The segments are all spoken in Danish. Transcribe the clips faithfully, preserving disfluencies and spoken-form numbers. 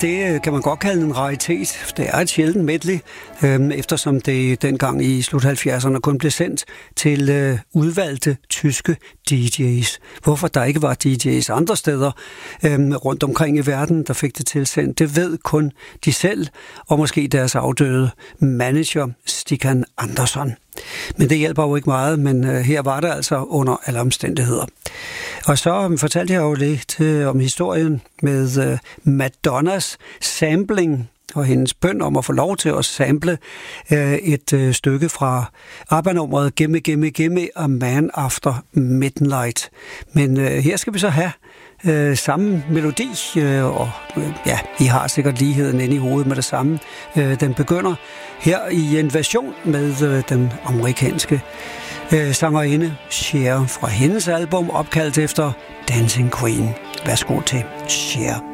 det kan man godt kalde en raritet. Det er et sjældent medley, øh, eftersom det dengang i slut halvfjerdserne kun blev sendt til øh, udvalgte tyske D J's. Hvorfor der ikke var D J's andre steder øh, rundt omkring i verden, der fik det tilsendt, det ved kun de selv, og måske deres afdøde manager, Stikkan Andersson. Men det hjælper jo ikke meget, men øh, her var det altså under alle omstændigheder. Og så fortalte jeg jo lidt øh, om historien med øh, Madonnas sampling og hendes bøn om at få lov til at sample øh, et øh, stykke fra ABBA-nummeret Gimme, Gimme, Gimme, A Man After Midnight. Men øh, her skal vi så have øh, samme melodi, øh, og øh, ja, I har sikkert ligheden inde i hovedet med det samme. Øh, den begynder her i en version med øh, den amerikanske øh, sangerinde Cher fra hendes album, opkaldt efter Dancing Queen. Værsgo til Cher.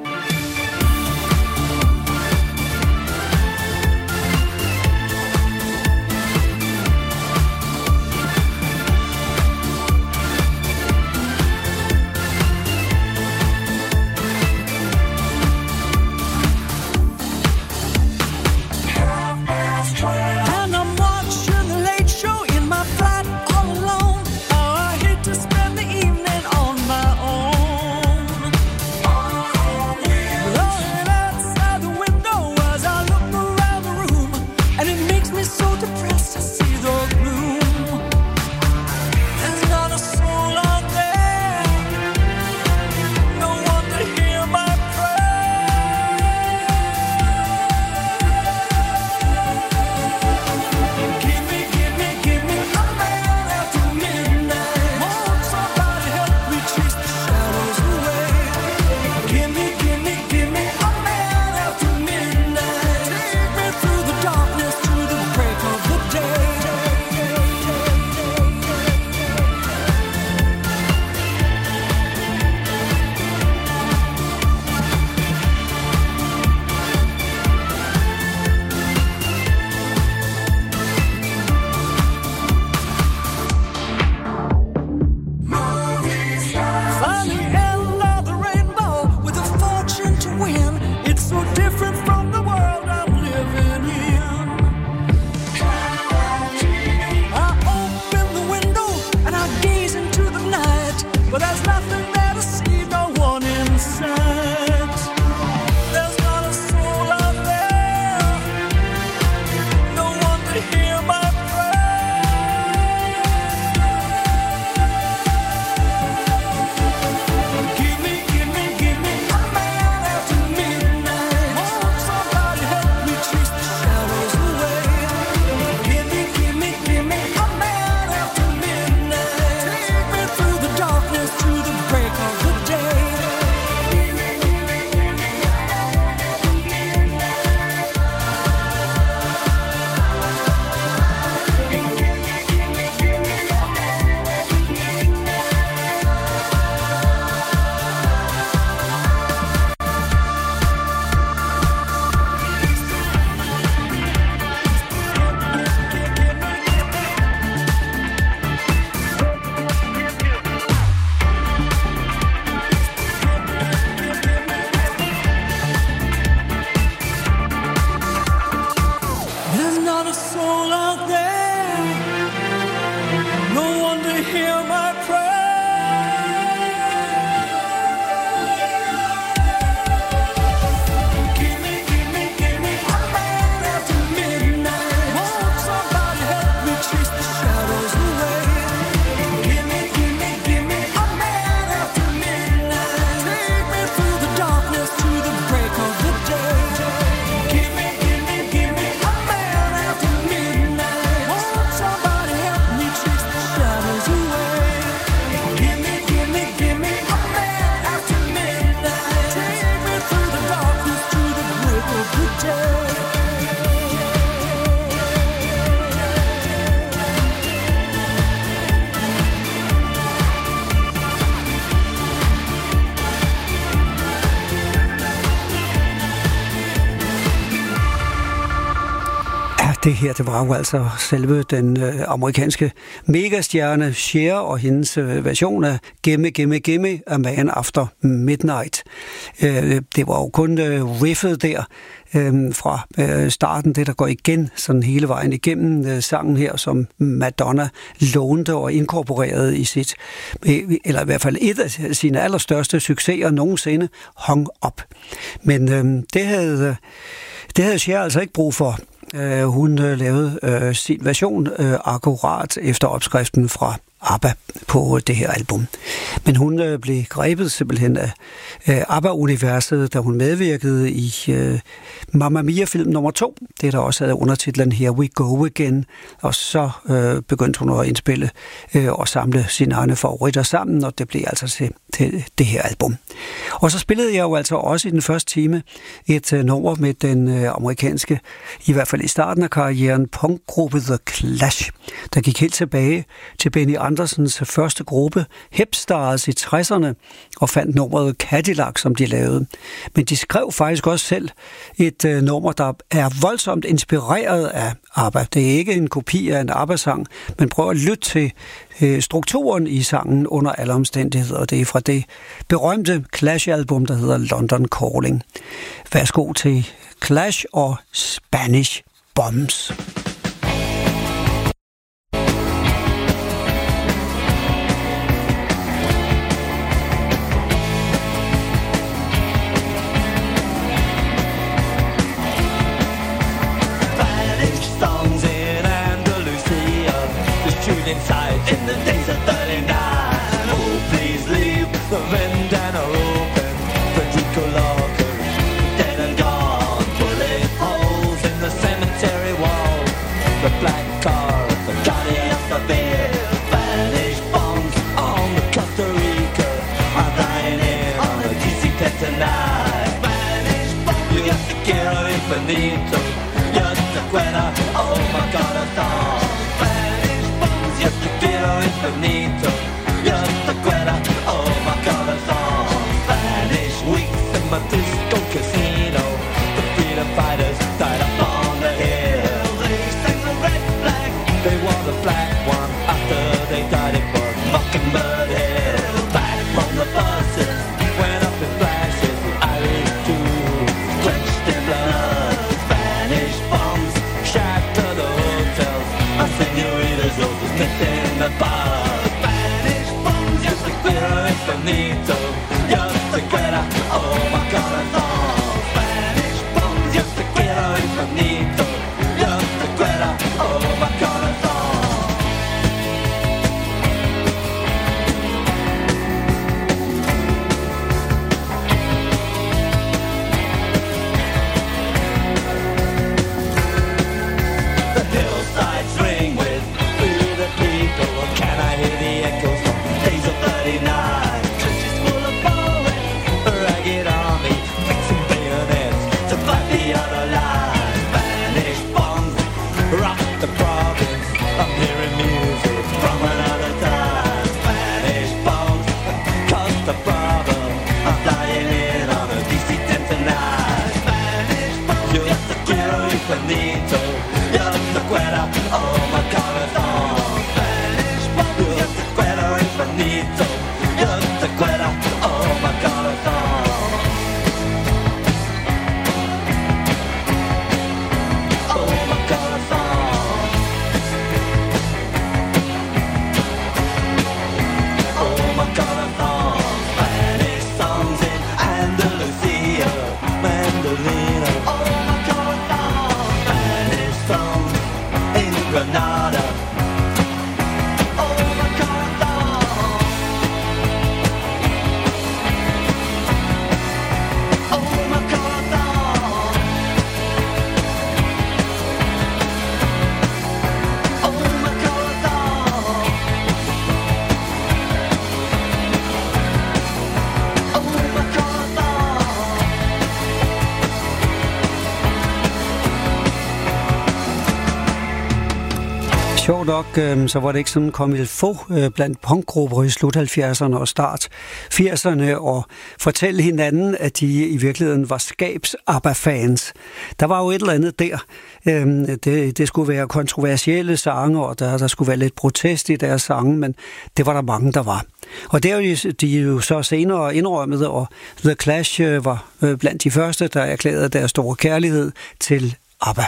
det her, det var jo altså selve den øh, amerikanske megastjerne Cher og hendes øh, version af Gimme, Gimme, Gimme, A Man After Midnight. Øh, det var jo kun øh, riffet der øh, fra øh, starten, det der går igen sådan hele vejen igennem øh, sangen her, som Madonna lånte og inkorporerede i sit, øh, eller i hvert fald et af sine allerstørste succeser nogensinde, Hung Up. Men øh, det havde, det havde Cher altså ikke brug for. Uh, hun uh, lavede uh, sin version uh, akkurat efter opskriften fra ABBA på det her album. Men hun uh, blev grebet simpelthen af uh, ABBA-universet, da hun medvirkede i uh, Mamma Mia-film nummer to, det der også havde undertitlen Here We Go Again, og så uh, begyndte hun at indspille uh, og samle sine egne favoritter sammen, og det blev altså til, til det her album. Og så spillede jeg jo altså også i den første time et uh, nummer med den uh, amerikanske, i hvert fald i starten af karrieren, punkgruppe The Clash, der gik helt tilbage til Benny Andersens første gruppe, Hepstars i tresserne, og fandt nummeret Cadillac, som de lavede. Men de skrev faktisk også selv et uh, nummer, der er voldsomt inspireret af ABBA. Det er ikke en kopi af en ABBA-sang, men prøv at lytte til uh, strukturen i sangen under alle omstændigheder. Det er fra det berømte Clash-album, der hedder London Calling. Værsgo til Clash og Spanish Bombs. Inside in the days of thirty-nine. Oh, please leave the vendana open. Federico Locker, dead and gone. Bullet holes in the cemetery wall. The black car, the Guardia Civil. Spanish bombs on the Costa Rica. I'm dying in on a D C ten tonight. Spanish bombs, you got the Quiero Infinito. Just the Quetta, oh my God, a song. Yo te quiero infinito, yo te quiero, oh my corazón. Spanish weeks in my disco casino. The freedom fighters died up on the hill. They sang the red flag, they wore the black one. After they died it was Mockingbird Hill. Back from the buses, went up in flashes. The Irish too, drenched in blood. Spanish bombs shattered the hotels. A señoritas old in the bar. Spanish bombs, yo te quiero infinito. Yo te quiero, oh my corazón. Spanish bombs, yo te quiero infinito. Yo te quiero, oh my corazón. The hillsides ring with people, can I hear the echoes from days of thirty-nine? Trenches full of bullets, ragged army, fixing bayonets to fight the other line. Spanish bombs rock the province. I'm hearing music from another time. Spanish bombs cause the problem. I'm flying in on a D C ten tonight. Spanish bombs, yo te quiero infinito. Yo te quiero, oh my corazón. Infinito, yo te quiero, oh my corazón. Oh my corazón. Oh my corazón. Spanish songs in Andalusia, mandolina. Oh my corazón. Spanish songs in Granada. Sjovt nok, øh, så var det ikke sådan comme il faut øh, blandt punkgrupper i slut halvfjerdserne og start firserne og fortælle hinanden, at de i virkeligheden var skabs-ABBA-fans. Der var jo et eller andet der. Øh, det, det skulle være kontroversielle sange, og der, der skulle være lidt protest i deres sange, men det var der mange, der var. Og det er jo de jo så senere indrømmet, og The Clash øh, var øh, blandt de første, der erklærede deres store kærlighed til ABBA.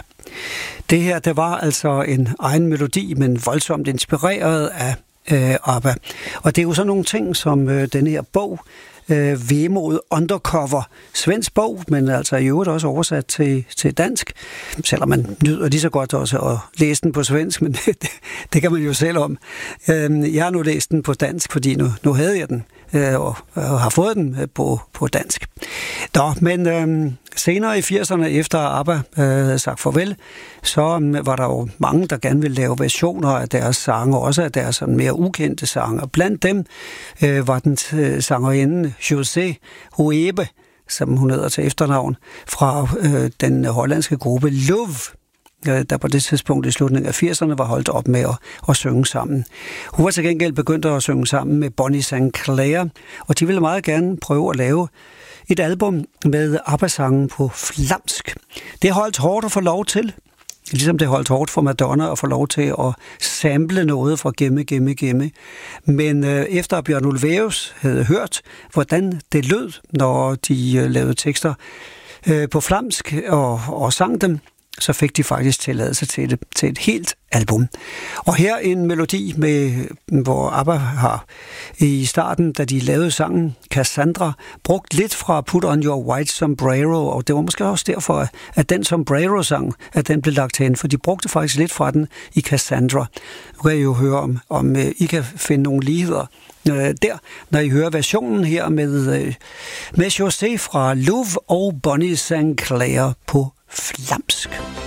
Det her, det var altså en egen melodi, men voldsomt inspireret af øh, ABBA. Og det er jo sådan nogle ting, som øh, den her bog, øh, Vemod Undercover, svensk bog, men altså i øvrigt også oversat til, til dansk, selvom man nyder lige så godt også at læse den på svensk, men det, det kan man jo selv om. Øh, jeg har nu læst den på dansk, fordi nu, nu havde jeg den, øh, og, og har fået den på, på dansk. Nå, men øh, senere i firserne, efter ABBA øh, havde sagt farvel, så øh, var der jo mange, der gerne ville lave versioner af deres sange, også af deres sådan, mere ukendte sange. Blandt dem øh, var den øh, sangerinde José Hoebe, som hun hedder til efternavn, fra øh, den hollandske gruppe Love, øh, der på det tidspunkt i slutningen af firserne var holdt op med at, at synge sammen. Hun var til gengæld begyndt at synge sammen med Bonnie Saint Clair, og de ville meget gerne prøve at lave et album med ABBA-sangen på flamsk. Det holdt hårdt at få lov til, ligesom det holdt hårdt for Madonna at få lov til at sample noget fra Gimme, Gimme, Gimme. Men øh, efter Bjørn Ulvaeus havde hørt, hvordan det lød, når de øh, lavede tekster øh, på flamsk og, og sang dem, så fik de faktisk tilladelse til, det, til et helt album. Og her en melodi, med, hvor ABBA har i starten, da de lavede sangen Cassandra, brugt lidt fra Put on Your White Sombrero, og det var måske også derfor, at den Sombrero-sang, at den blev lagt hen, for de brugte faktisk lidt fra den i Cassandra. Nu kan I jo høre, om, om I kan finde nogle ligheder øh, der, når I hører versionen her med, øh, med José fra Love og Bonnie Saint Clair på flamsk.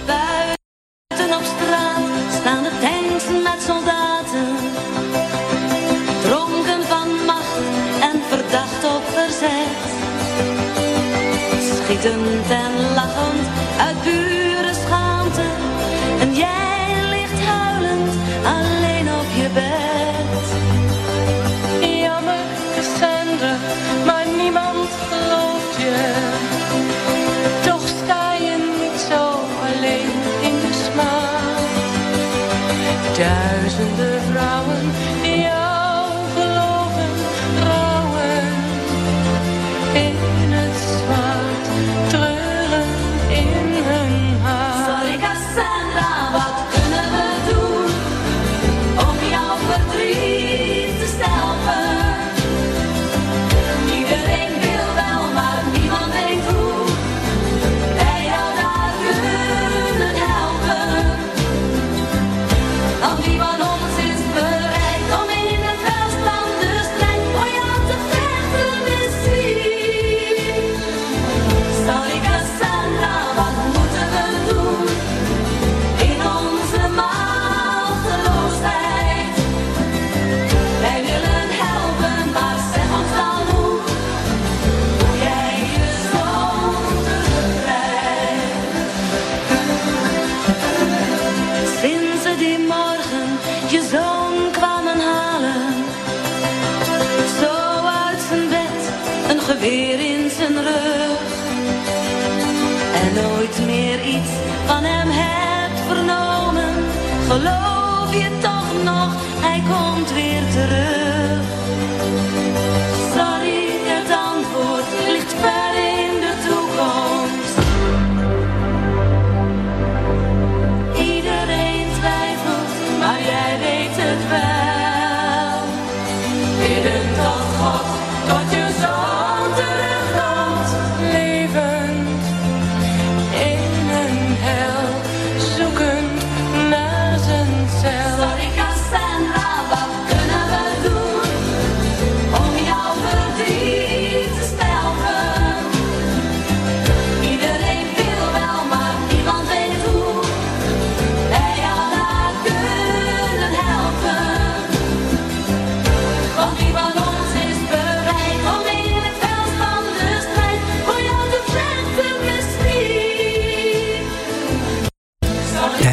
Buiten op straat staan de tanks met soldaten, dronken van macht en verdacht op verzet, schietend en lachend uit pure schaamte, en jij ligt huilend alleen op je bed. Jammer, Cassandra, maar niemand gelooft je. Toch sta je niet zo alleen in de smaak. Duizenden vrouwen die jou geloven, rouwen in het zwart, treuren in hun haar. Sorry Cassandra, wat kunnen we doen om jouw verdriet te stelpen? Iedereen wil wel, maar niemand weet hoe wij jou daar kunnen helpen. Want wie van ons is bereid om in het vuist van de strijd voor jou te vechten, misschien? Sorry Cassandra, wat moeten we doen in onze machteloosheid? Wij willen helpen, maar zeg ons dan hoe, hoe jij je zoon terugkrijgt. Sinds ze die morgen je zoon kwamen halen, zo uit zijn bed, een geweer in zijn rug, en nooit meer iets van hem hebt vernomen, geloof je toch nog, hij komt weer terug. Sorry, het antwoord ligt ver in de toekomst. Iedereen twijfelt, maar jij weet het wel. Bidden tot God, tot je zoon terugkomt, Levend in een hel, zoekend naar zijn cel. sorry Cassandra, wat kunnen we doen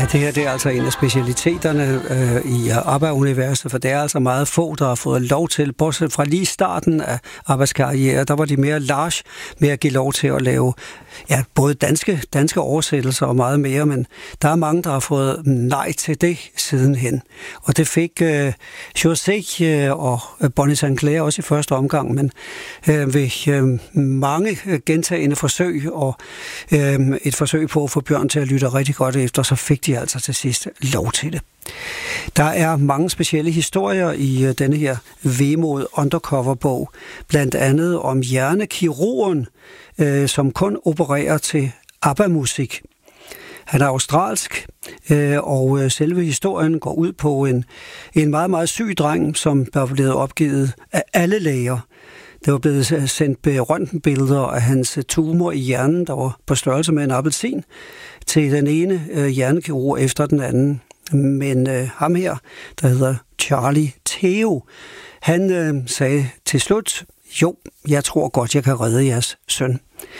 Ja, det her det er altså en af specialiteterne øh, i ABBA-universet, for det er altså meget få, der har fået lov til, bortset fra lige starten af ABBAs karriere, der var de mere large med at give lov til at lave ja, både danske, danske oversættelser og meget mere, men der er mange, der har fået nej til det sidenhen. Og det fik øh, José øh, og Bonnie Sinclair også i første omgang, men øh, ved øh, mange gentagende forsøg og øh, et forsøg på at få Bjørn til at lytte rigtig godt efter, så fik de altså til sidst lov til det. Der er mange specielle historier i uh, denne her Vemod Undercover-bog, blandt andet om hjernekirurgen, uh, som kun opererer til ABBA-musik. Han er australsk, uh, og uh, selve historien går ud på en, en meget, meget syg dreng, som er blevet opgivet af alle læger. Der var blevet sendt røntgenbilleder af hans tumor i hjernen, der var på størrelse med en appelsin, til den ene øh, hjernekirurg efter den anden. Men øh, ham her, der hedder Charlie Theo, han øh, sagde til slut, jo, jeg tror godt, jeg kan redde jeres søn.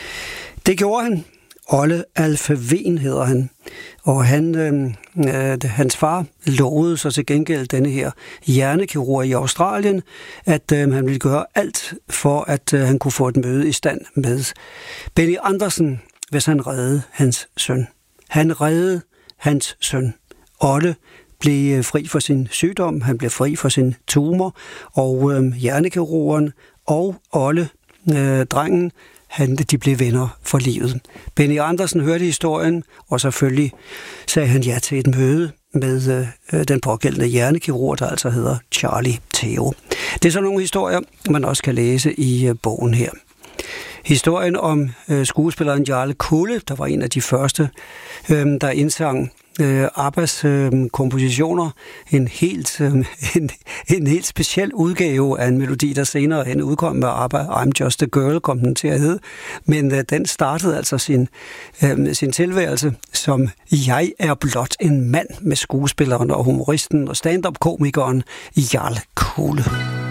Det gjorde han. Olle Alfaven hedder han. Og han, øh, øh, hans far lovede så til gengæld denne her hjernekirurg i Australien, at øh, han ville gøre alt for, at øh, han kunne få et møde i stand med Benny Andersen, hvis han reddede hans søn. Han reddede hans søn. Olle blev fri for sin sygdom, han blev fri for sin tumor, og øh, hjernekirurgen og Olle, øh, drengen, han, de blev venner for livet. Benny Andersen hørte historien, og selvfølgelig sagde han ja til et møde med øh, den pågældende hjernekirurg, der altså hedder Charlie Theo. Det er så nogle historier, man også kan læse i øh, bogen her. Historien om øh, skuespilleren Jarle Kulle, der var en af de første, øh, der indsang øh, Abbas øh, kompositioner, en helt, øh, en, en helt speciel udgave af en melodi, der senere hen udkom med Abba, I'm Just a Girl, kom den til at hedde, men øh, den startede altså sin, øh, sin tilværelse som Jeg er blot en mand, med skuespilleren og humoristen og stand-up-komikeren Jarle Kulle.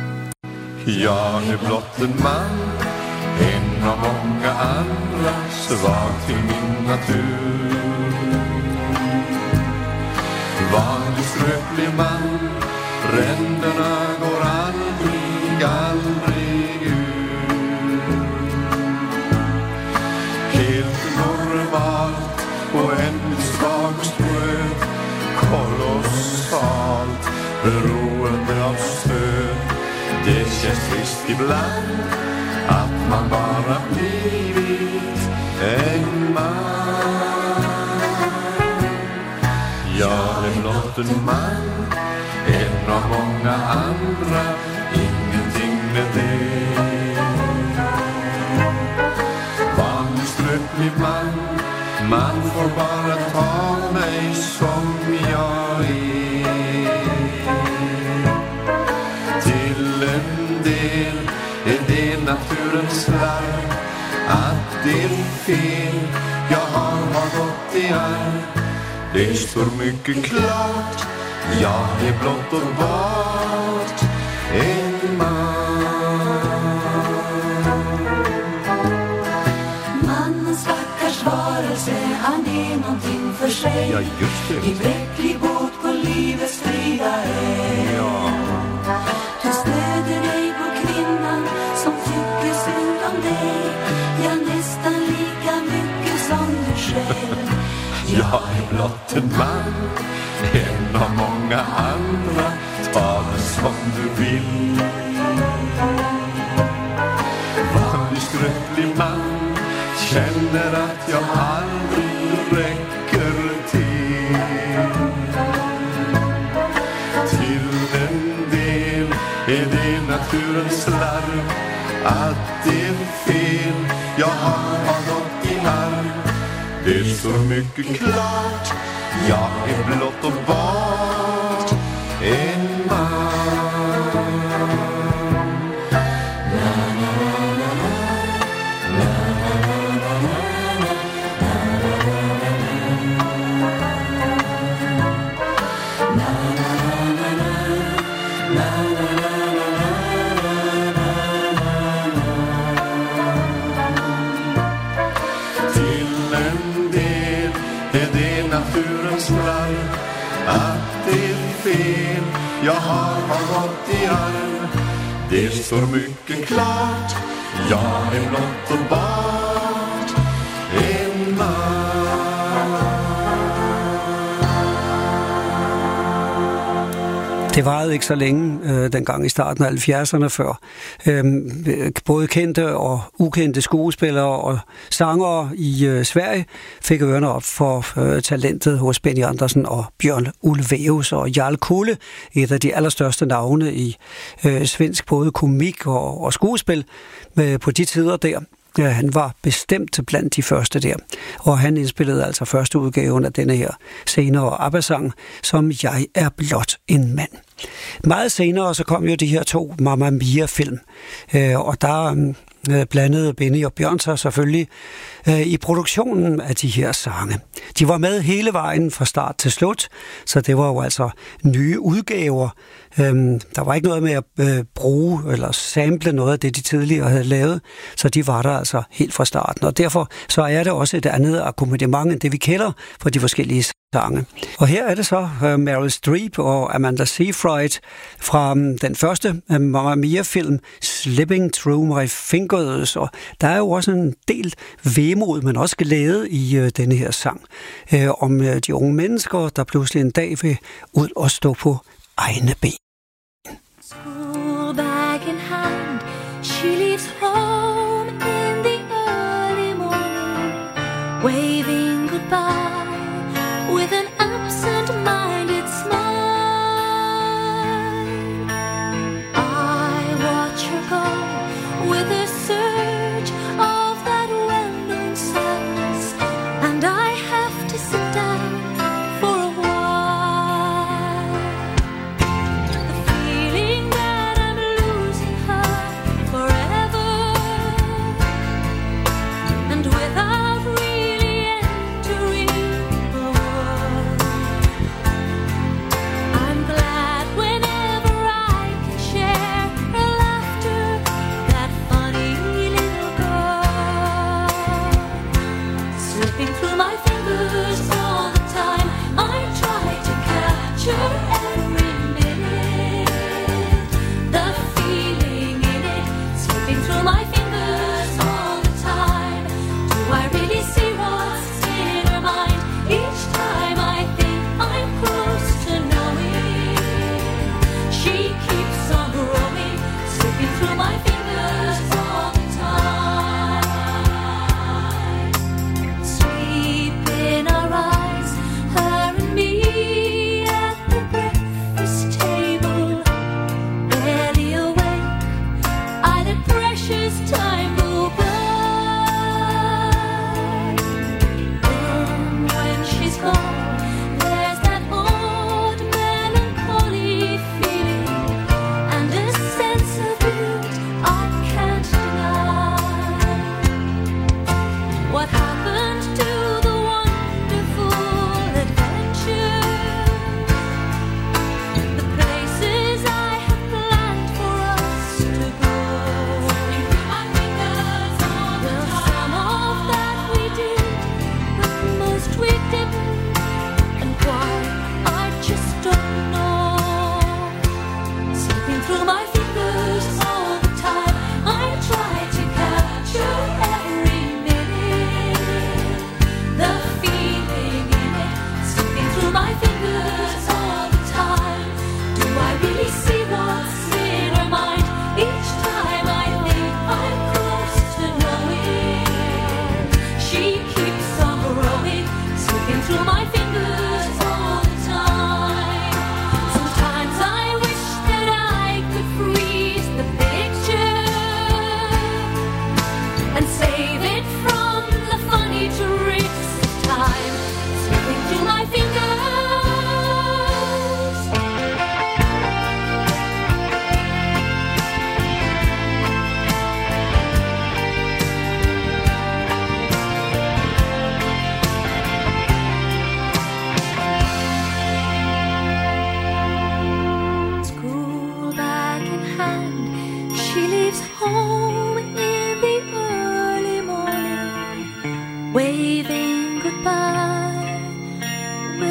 Jag är blott en man, en av många andra, svag till min natur. Vanlig skröplig man, ränderna går aldrig, aldrig ur. Helt normalt och en svag spröd, kolossalt beroende av stöd. Det känns trist ibland att man bara blivit en man. Jag är blott en man, en av många andra, ingenting med det. Vanlig skröplig man, man får bara ta mig som jag är. Till en del är det naturens larm att det är fel jag har, har gått i arv. Det står mycket klart, jag är blott och bart en man. Mannen stackars varelse, han är någonting för sig. Ja, just det. I bräcklig båt på livets strida är. Ja. Du stöder dig på kvinnan som tycker synd om dig. Ja, nästan lika mycket som du själv. Jag är blott en man, en av många andra, ta det som du vill. Vanlig skröplig man, känner att jag aldrig räcker till. Till en del är det naturens larm att det är fel jag har, har gått i arv. Det står mycket klart, jag är blott och bart en man. Till en del är det natur naturens larv. Att det är fel, jag har, har gått i arv. Det står mycket klart, jag är blott och bart en man. Det varede ikke så længe øh, dengang i starten af halvfjerdserne før. Øhm, både kendte og ukendte skuespillere og sangere i øh, Sverige fik ørerne op for øh, talentet hos Benny Andersson og Bjørn Ulvaeus og Jarl Kulle, et af de allerstørste navne i øh, svensk både komik og, og skuespil øh, på de tider der. Ja, han var bestemt blandt de første der, og han indspillede altså første udgaven af denne her senere ABBA-sang, som Jeg er blot en mand. Meget senere så kom jo de her to Mamma Mia-film, og der blandede Benny og Bjørn sig selvfølgelig i produktionen af de her sange. De var med hele vejen fra start til slut, så det var jo altså nye udgaver. Der var ikke noget med at bruge eller sample noget af det, de tidligere havde lavet, så de var der altså helt fra starten. Og derfor så er det også et andet akkompagnement end det, vi kender for de forskellige sange. Og her er det så uh, Meryl Streep og Amanda Seyfried fra um, den første uh, Mamma Mia-film Slipping Through My Fingers. Og der er jo også en del vemod, men også glæde i uh, denne her sang uh, om uh, de unge mennesker, der pludselig en dag vil ud og stå på egne ben. School bag in hand, she leaves home in the early morning, waving goodbye with an absent-minded smile. I watch her go with a surge of that well-known sadness, and I have to sit down for a while. The feeling that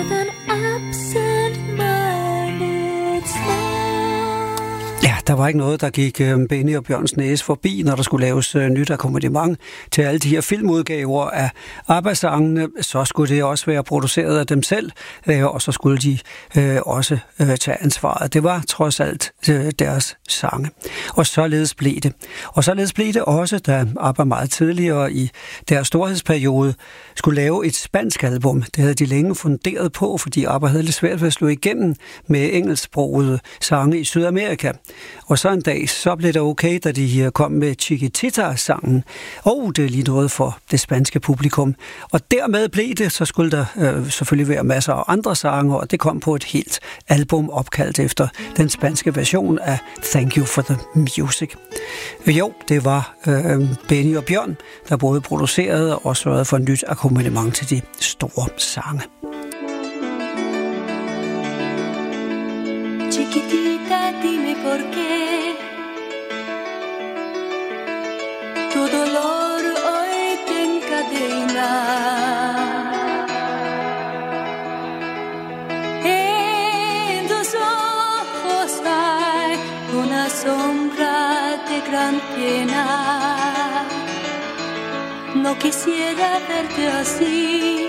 an absent-minded song. Ja, der var ikke noget, der gik øh, Benny og Bjørns næse forbi, når der skulle laves øh, nyt akkompagnement til alle de her filmudgaver af ABBA-sangene. Så skulle det også være produceret af dem selv, øh, og så skulle de øh, også øh, tage ansvaret. Det var trods alt øh, deres sange. Og således blev det. Og således blev det også, da ABBA meget tidligere i deres storhedsperiode skulle lave et spansk album. Det havde de længe funderet på, fordi ABBA havde lidt svært ved at slå igennem med engelsksprogede sange i Sydamerika. Og så en dag, så blev det okay, da de kom med Chiquitita-sangen. Og det er lige noget for det spanske publikum. Og dermed blev det, så skulle der øh, selvfølgelig være masser af andre sange, og det kom på et helt album opkaldt efter den spanske version af Thank You for the Music. Jo, det var øh, Benny og Bjørn, der både producerede og sørgede for et nyt akkompagnement til de store sange. Chiquitita, dime por qué tu dolor hoy te encadena. En tus ojos hay una sombra de gran pena. No quisiera verte así,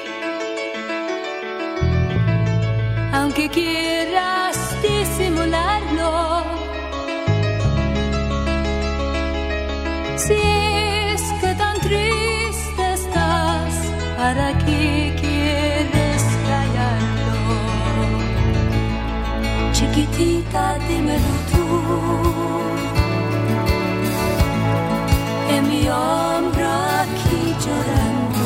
aunque quieras disimularlo. Si es que tan triste estás, ¿para qué quieres callarlo? Chiquitita, dímelo tú, en mi hombro aquí llorando.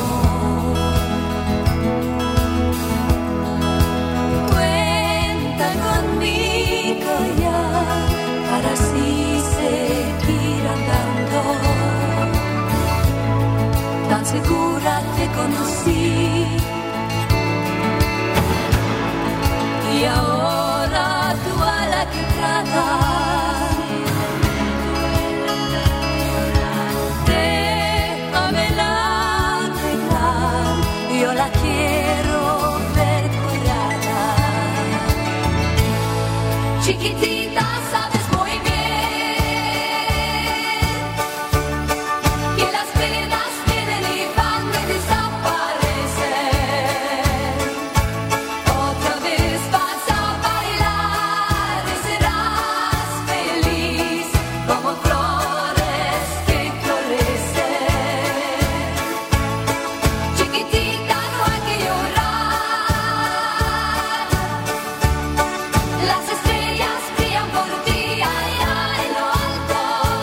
Cuenta conmigo ya, para así seguir andando. Tan segura te conocí, y ahora tú a la que tratas. Déjamela arreglar, yo la quiero ver curada. Chiquitita, sabes muy bien que las penas vienen y van y desaparecen. Otra vez vas a bailar y serás feliz como flores que florecen. Chiquitita, no hay que llorar. Las estrellas brillan por ti allá en lo alto.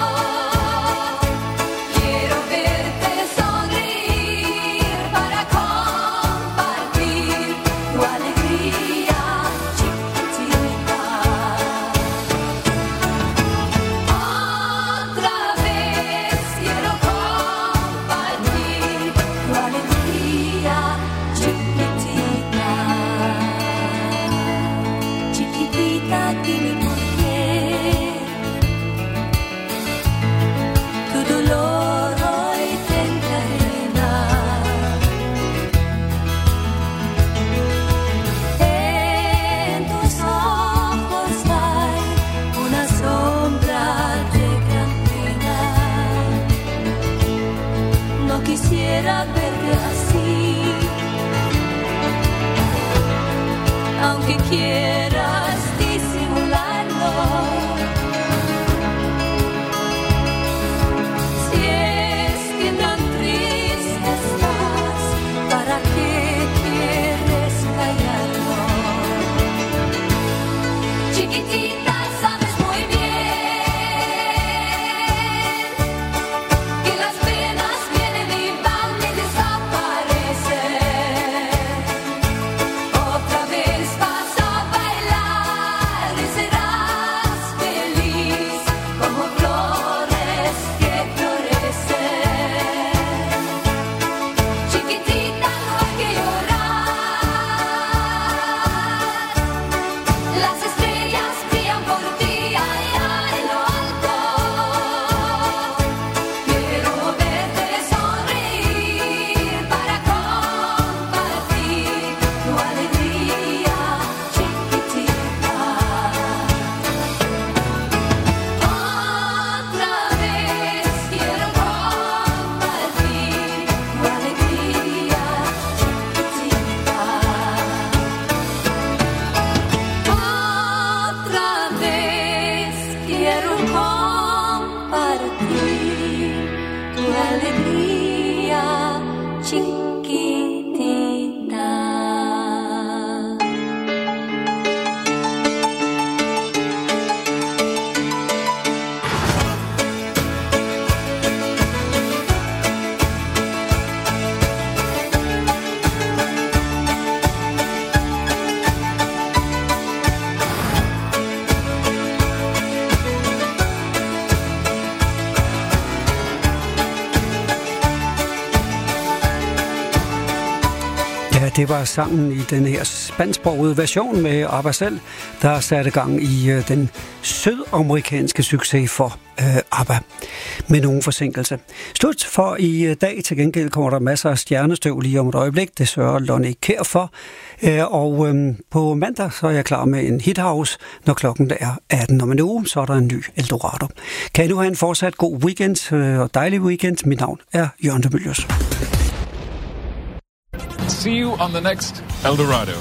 Quiero verte sonreír para compartir tu alegría, chiquitita. Otra vez quiero compartir tu alegría, chiquitita. Chiquitita, dime por qué tu dolor hoy te encadena. En tus ojos hay una sombra de gran pena. No quisiera verte así, aunque quieras disimularlo. Si es que tan triste estás, ¿para qué quieres callarlo? Chiquitita, sabes muy bien que las penas vienen y van y desaparecen. Otra vez vas a bailar. det var sangen i den her spansksprogede version med ABBA selv, der satte gang i øh, den sydamerikanske succes for øh, ABBA, med nogen forsinkelse. Slut for i øh, dag. Til gengæld kommer der masser af stjernestøv lige om et øjeblik. Det sørger Lonnie Kjær for. Øh, og øh, på mandag så er jeg klar med en hithouse. Når klokken er atten om en uge, så er der en ny Eldorado. Kan I nu have en fortsat god weekend øh, og dejlig weekend. Mit navn er Jørgen de Mylius. See you on the next Eldorado.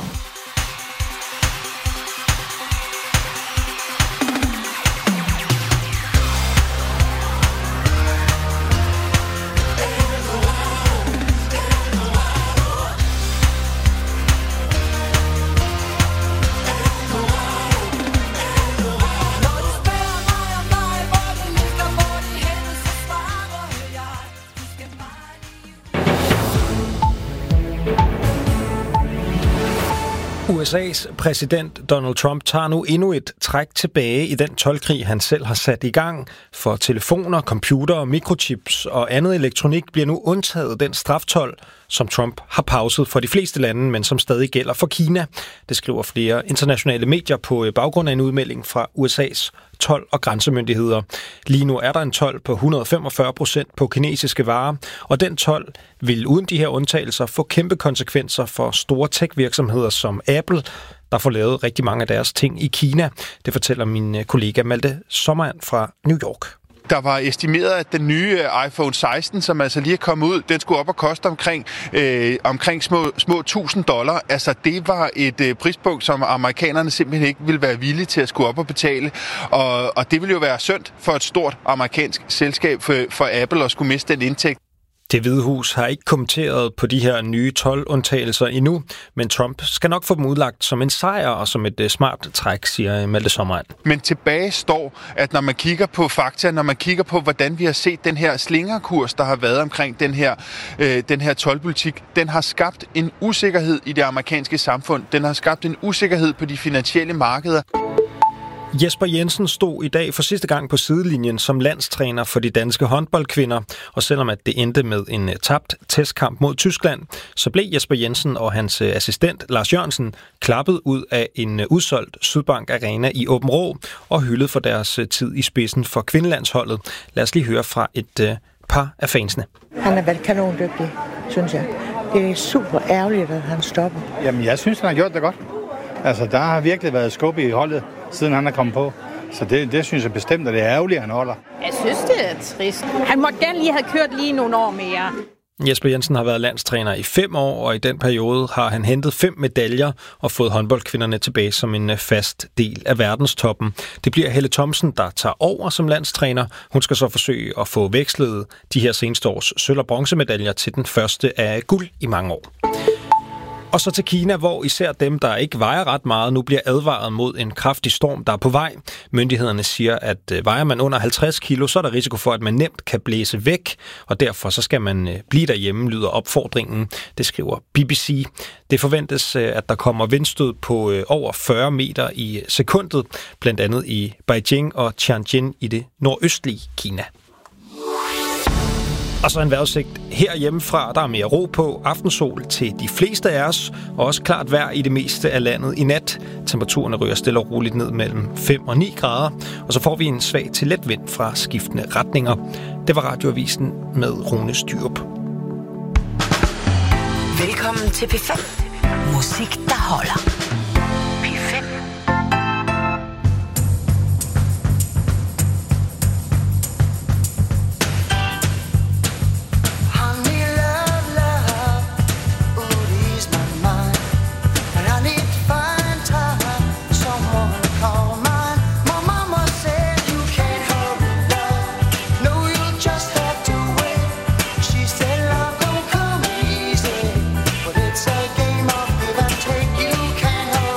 U S A's præsident Donald Trump tager nu endnu et træk tilbage i den toldkrig, han selv har sat i gang. For telefoner, computere, mikrochips og andet elektronik bliver nu undtaget den straftold, som Trump har pauset for de fleste lande, men som stadig gælder for Kina. Det skriver flere internationale medier på baggrund af en udmelding fra U S A's told- og grænsemyndigheder. Lige nu er der en told på et hundrede og femogfyrre procent på kinesiske varer, og den told vil uden de her undtagelser få kæmpe konsekvenser for store tech-virksomheder som Apple, der får lavet rigtig mange af deres ting i Kina. Det fortæller min kollega Malte Sommerand fra New York. Der var estimeret, at den nye iPhone seksten, som altså lige er kommet ud, den skulle op og koste omkring, øh, omkring små, små tusind dollar. Altså det var et øh, prispunkt, som amerikanerne simpelthen ikke ville være villige til at skulle op og betale. Og, og det ville jo være synd for et stort amerikansk selskab for, for Apple at skulle miste den indtægt. Det Hvide Hus har ikke kommenteret på de her nye toldundtagelser endnu, men Trump skal nok få dem udlagt som en sejr og som et smart træk, siger Malte Sommerand. Men tilbage står, at når man kigger på fakta, når man kigger på, hvordan vi har set den her slingerkurs, der har været omkring den her, øh, den her toldpolitik, den har skabt en usikkerhed i det amerikanske samfund. Den har skabt en usikkerhed på de finansielle markeder. Jesper Jensen stod i dag for sidste gang på sidelinjen som landstræner for de danske håndboldkvinder, og selvom at det endte med en tabt testkamp mod Tyskland, så blev Jesper Jensen og hans assistent Lars Jørgensen klappet ud af en udsolgt Sydbank Arena i Aabenraa og hyldet for deres tid i spidsen for kvindelandsholdet. Lad os lige høre fra et par af fansene. Han er været kanondygtig, synes jeg. Det er super ærgerligt, at han stopper. Jamen, jeg synes, han har gjort det godt. Altså, der har virkelig været skub i holdet, siden han er kommet på. Så det, det synes jeg bestemt, at det er ærgerligt, at han holder. Jeg synes, det er trist. Han måtte gerne lige have kørt lige nogle år mere. Jesper Jensen har været landstræner i fem år, og i den periode har han hentet fem medaljer og fået håndboldkvinderne tilbage som en fast del af verdenstoppen. Det bliver Helle Thomsen, der tager over som landstræner. Hun skal så forsøge at få vekslet de her seneste års sølv- og bronzemedaljer til den første af guld i mange år. Og så til Kina, hvor især dem, der ikke vejer ret meget, nu bliver advaret mod en kraftig storm, der er på vej. Myndighederne siger, at vejer man under halvtreds kilo, så er der risiko for, at man nemt kan blæse væk, og derfor så skal man blive derhjemme, lyder opfordringen. Det skriver B B C. Det forventes, at der kommer vindstød på over fyrre meter i sekundet, blandt andet i Beijing og Tianjin i det nordøstlige Kina. Og så en vejrudsigt herhjemmefra, der er mere ro på, aftensol til de fleste af os, og også klart vejr i det meste af landet i nat. Temperaturerne ryger stille og roligt ned mellem fem og ni grader, og så får vi en svag til let vind fra skiftende retninger. Det var Radioavisen med Rune Styrup. Velkommen til P fem. Musik, der holder. P fem. Take you can't hold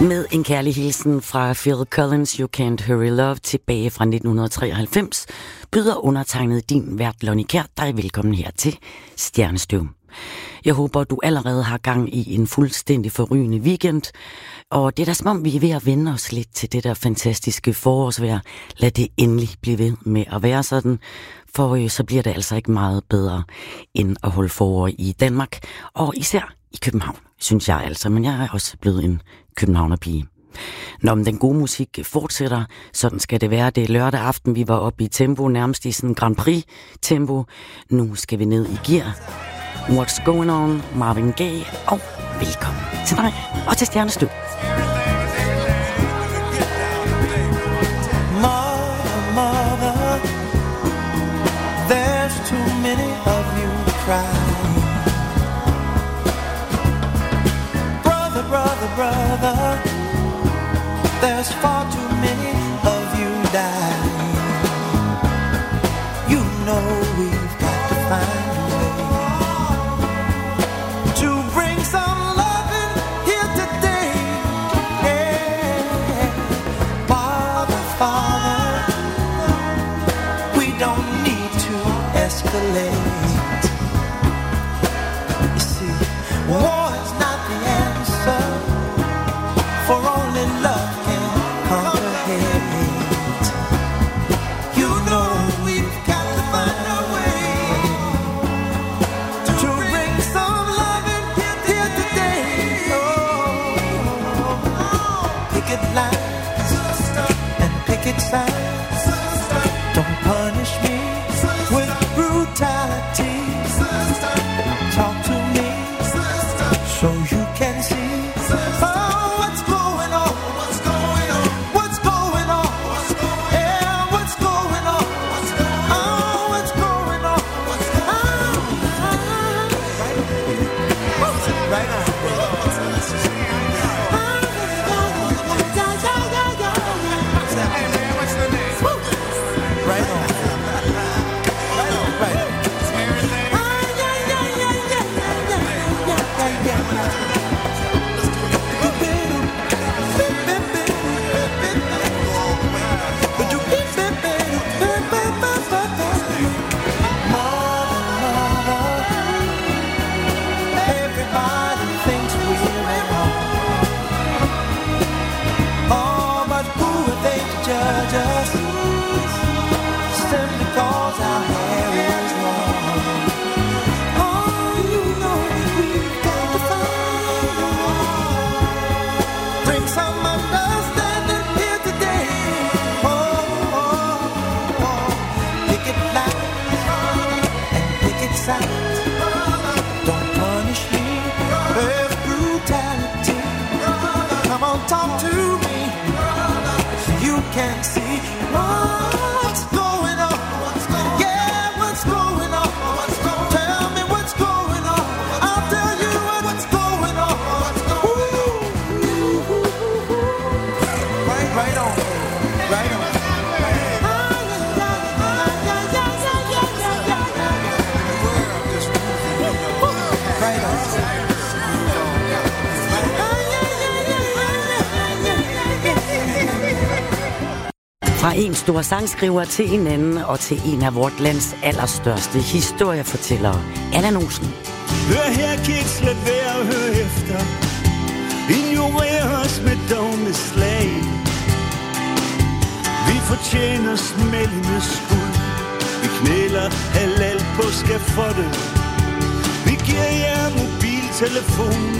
Med en kærlig hilsen fra Phil Collins, You Can't Hurry Love, tilbage fra nitten treoghalvfems, byder undertegnet din vært Lonnie Kjær dig velkommen her til Stjernestøv. Jeg håber, du allerede har gang i en fuldstændig forrygende weekend, og det er da som om, vi er ved at vende os lidt til det der fantastiske forårsvejr. Lad det endelig blive ved med at være sådan, for øh, så bliver det altså ikke meget bedre end at holde forår i Danmark, og især i København, synes jeg altså, men jeg er også blevet en københavnerpige. Når den gode musik fortsætter, sådan skal det være. Det er lørdag aften, vi var oppe i tempo, nærmest i sådan en Grand Prix-tempo. Nu skal vi ned i gear. What's Going On, Marvin Gaye, og velkommen til dig og til Stjernestøv. Mother, mother, there's too many of you crying. Brother, brother, brother, there's far too many of you dying. You know we've got to find a way to bring some loving here today. Yeah. Father, Father, we don't need to escalate. You see, war is not the answer, for only love can conquer hate. You know we've got to find a way to bring some loving here today. Oh, picket lines and picket signs, don't punish me with brutality. Talk to me so you can see. Can't see what's going on. Yeah, what's going on? Tell me what's going on. I'll tell you what's going on. Ooh. Right, right on, right on. Right on. Fra en stor sangskriver til en anden, og til en af vort lands allerstørste historiefortællere, Allan Olsen. Hør her, kids, lad være at høre efter. Ignorer os med dogne slag. Vi fortjener smældende skud. Vi knæler halal på skafottet. Vi giver jer mobiltelefon